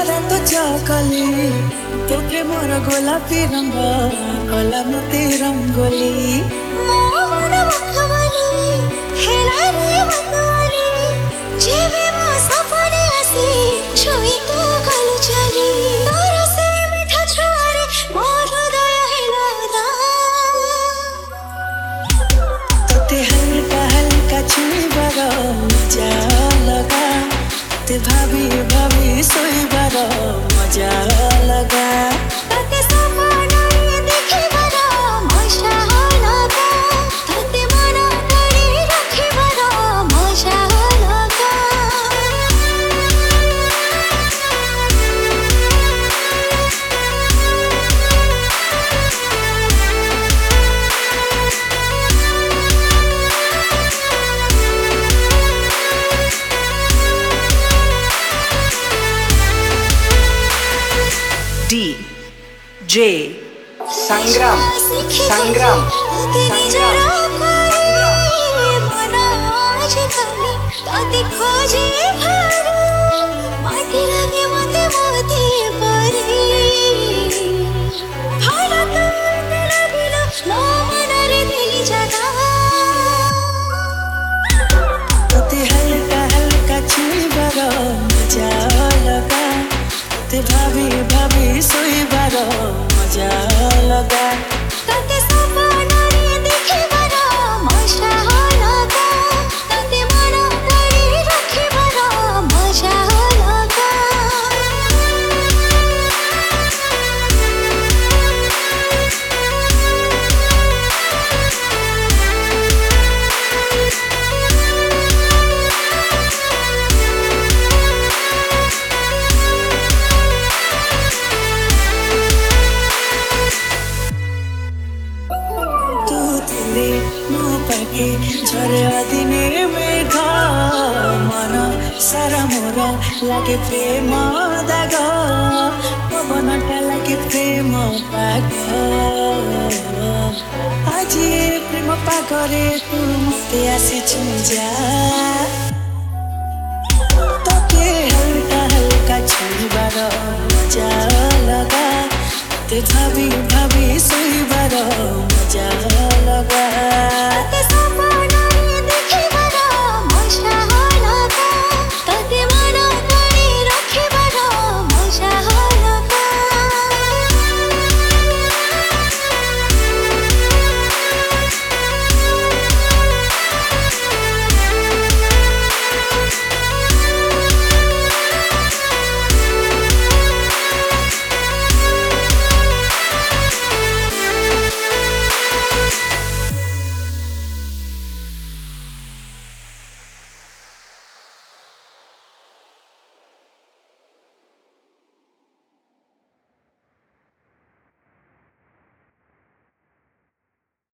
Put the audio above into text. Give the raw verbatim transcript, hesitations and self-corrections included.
ରାତ ଚକଲି ତୋ ପ୍ରେମର ଗୋଲାପୀ ରଙ୍ଗ କଲା ମତେ ରଙ୍ଗୋଲି ମୋ ମନ ମଖମଲି ହେଲାରେ ମତୱାଲି ଯେବେ ମୋ ସପନେ ଆସି ଛୁଇଁ ତୁ ଗଲୁ ଚାଲି ତୋର ସେ ମିଠା ଛୁଆରେ ମୋ ହୃଦୟ ହେଲା ଦାମ ତୋତେ ହଲକା ହଲକା ଛୁଇଁବାର ମଜା ଅଲଗା ତୋତେ ଭାବି ଭାବି ଶୋଇବାର ମଜା ଅଲଗା ତତେ ସପନରେ ଦେଖିବାର ମଜା ଅଲଗା ତତେ ମନ କରି ରଖିବାର ମଜା ଅଲଗା D J Sangram Sangram Sangram तते खोजे भारी माटी लगे मते मोते परी भारत तेरा बिना नो मनरे दिली जगा तोते हल्का हल्का छुईबार मजा अलगा तोते भाभी भाभी शोइबार मजा अलगा तते सपନରେ ଦେଖିବାର ମଜା ଅଲଗା ତତେ ମନ କରି ରଖିବାର ମଜା ଅଲଗା तू ଥିଲେ ମୋ ପାଖେ ଝରେ ଅଦିନେ ମେଘ ମନ ସାରା ମୋର ଲାଗେ ପ୍ରେମ ଦାଗ ପବନଟା ଲାଗେ ପ୍ରେମ ପାଗ ଆଜି ଏ ପ୍ରେମ ପାଗରେ ତୁ ମତେ ଆସିଛୁ ଯା ତୋତେ ହଲକା ହଲକା ଛୁଇଁବାର ମଜା ଅଲଗା ତୋତେ ଭାବି ଭାବି ଶୋଇବାର ମଜା ଅଲଗା तते